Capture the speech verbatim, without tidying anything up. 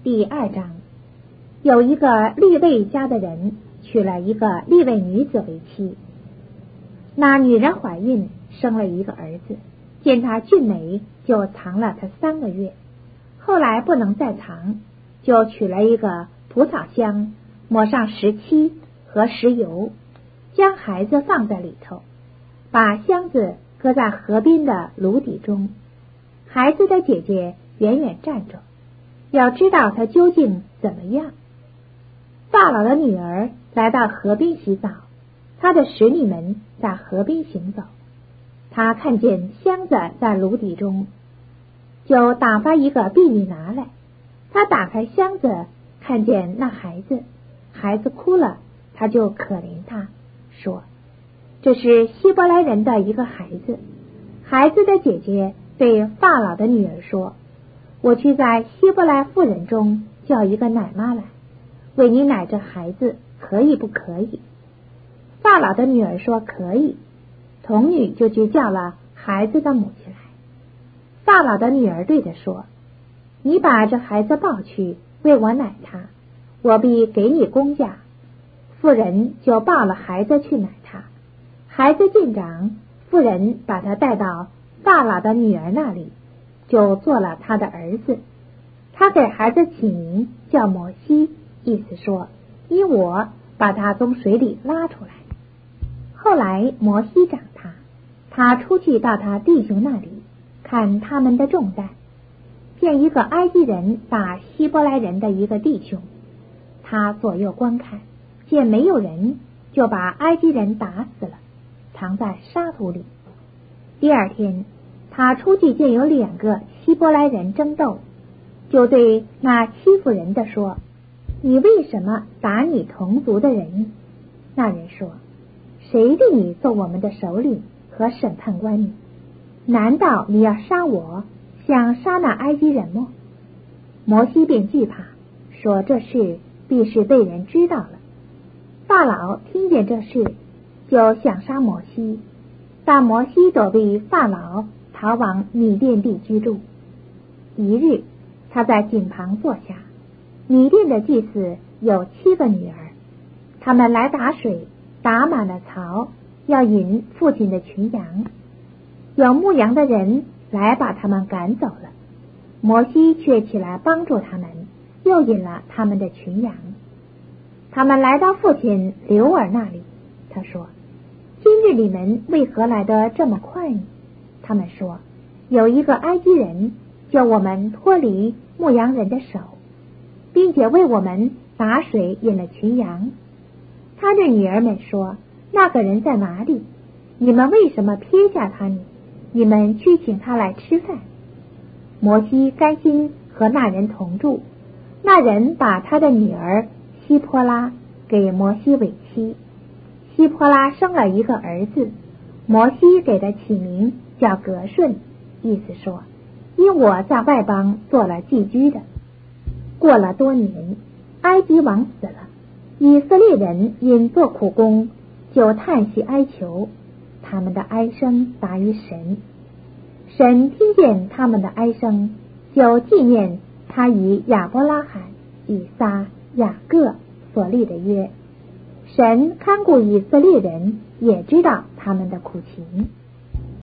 第二章，有一个利未家的人娶了一个利未女子为妻，那女人怀孕生了一个儿子，见他俊美，就藏了他三个月，后来不能再藏，就取了一个蒲草箱，抹上石漆和石油，将孩子放在里头，把箱子搁在河边的炉底中。孩子的姐姐远远站着，要知道他究竟怎么样。法老的女儿来到河边洗澡，他的使女们在河边行走，他看见箱子在炉底中，就打发一个婢女拿来。他打开箱子，看见那孩子，孩子哭了，他就可怜他，说这是希伯来人的一个孩子。孩子的姐姐对法老的女儿说，我去在希伯来妇人中叫一个奶妈来，为你奶这孩子，可以不可以？法老的女儿说可以，童女就去叫了孩子的母亲来。法老的女儿对他说，你把这孩子抱去，为我奶他，我必给你工价。妇人就抱了孩子去奶他。孩子渐长，妇人把他带到法老的女儿那里，就做了他的儿子。他给孩子起名叫摩西，意思说因我把他从水里拉出来。后来摩西长大，他出去到他弟兄那里，看他们的重担，见一个埃及人打希伯来人的一个弟兄，他左右观看，见没有人，就把埃及人打死了，藏在沙土里。第二天他出去见有两个希伯来人争斗，就对那欺负人的说，你为什么打你同族的人？那人说，谁令你做我们的首领和审判官呢？难道你要杀我，像杀那埃及人吗？摩西便惧怕，说这事必是被人知道了。法老听见这事，就想杀摩西，但摩西躲避法老，逃往米甸地居住。一日，他在井旁坐下，米甸的祭司有七个女儿，他们来打水，打满了槽，要引父亲的群羊。有牧羊的人来把他们赶走了，摩西却起来帮助他们，又引了他们的群羊。他们来到父亲流尔那里，他说，今日你们为何来得这么快呢？他们说，有一个埃及人叫我们脱离牧羊人的手，并且为我们打水引了群羊。他的女儿们说，那个人在哪里？你们为什么撇下他呢？你们去请他来吃饭。摩西甘心和那人同住，那人把他的女儿希波拉给摩西为妻。希波拉生了一个儿子，摩西给他起名叫革顺，意思说因我在外邦做了寄居的。过了多年，埃及王死了，以色列人因做苦工，就叹息哀求，他们的哀声达于神。神听见他们的哀声，就纪念他与亚伯拉罕、以撒、雅各所立的约。神看顾以色列人，也知道他们的苦情。